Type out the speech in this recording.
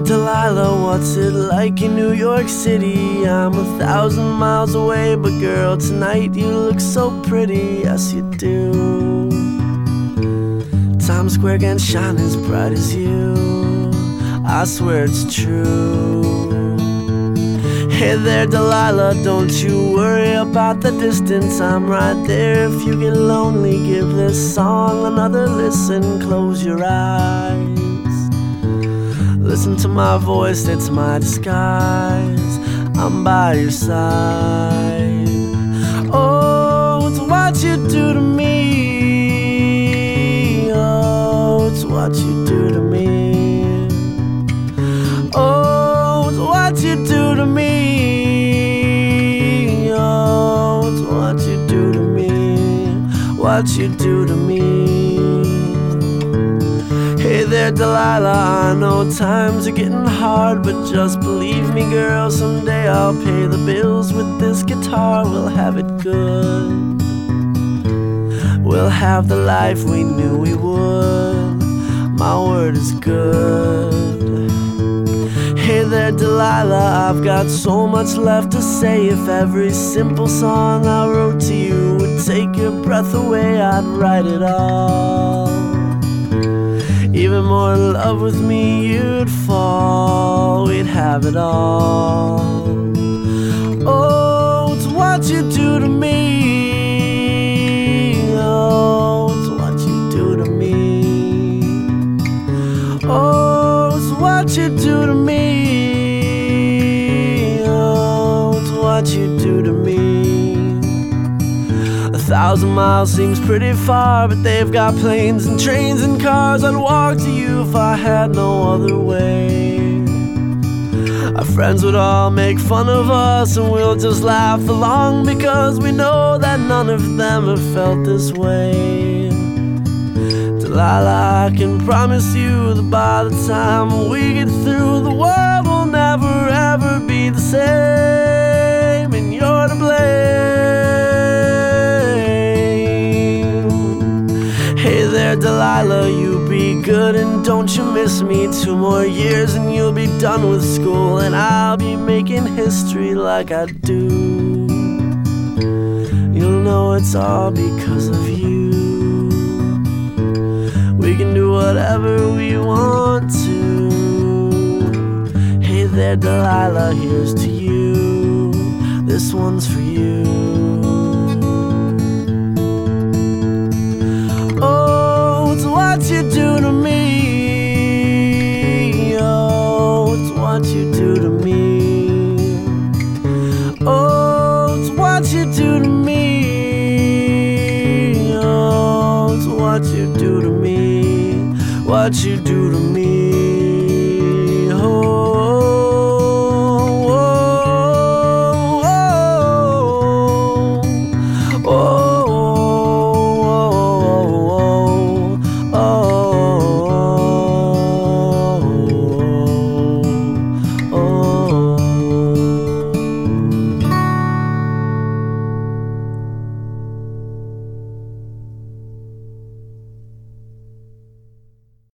Delilah, what's it like in New York City? I'm 1,000 miles away, but girl, tonight you look so pretty, yes you do. Times Square can't shine as bright as you, I swear it's true. Hey there Delilah, don't you worry about the distance, I'm right there. If you get lonely, give this song another listen. Close your eyes, listen to my voice, it's my disguise. I'm by your side. Oh, it's what you do to me. Oh, it's what you do to me. Oh, it's what you do to me. Oh, it's what you do to me. What you do to me. Hey there Delilah, I know times are getting hard, but just believe me girl, someday I'll pay the bills with this guitar. We'll have it good, we'll have the life we knew we would. My word is good. Hey there Delilah, I've got so much left to say. If every simple song I wrote to you would take your breath away, I'd write it all. Even more in love with me you'd fall, we'd have it all. Oh, it's what you do to me. Oh, it's what you do to me. Oh, it's what you do to me. Oh, it's what you do to me. 1,000 miles seems pretty far, but they've got planes and trains and cars. I'd walk to you if I had no other way. Our friends would all make fun of us, and we'll just laugh along, because we know that none of them have felt this way. Delilah, I can promise you that by the time we get through, the world will never ever be the same, and you're to blame. Hey there Delilah, you be good and don't you miss me. 2 more years and you'll be done with school, and I'll be making history like I do. You'll know it's all because of you. We can do whatever we want to. Hey there Delilah, here's to you. This one's for you. What you do to me. Oh, it's what you do to me. Oh, it's what you do to me. Oh, it's what you do to me. What you do to me.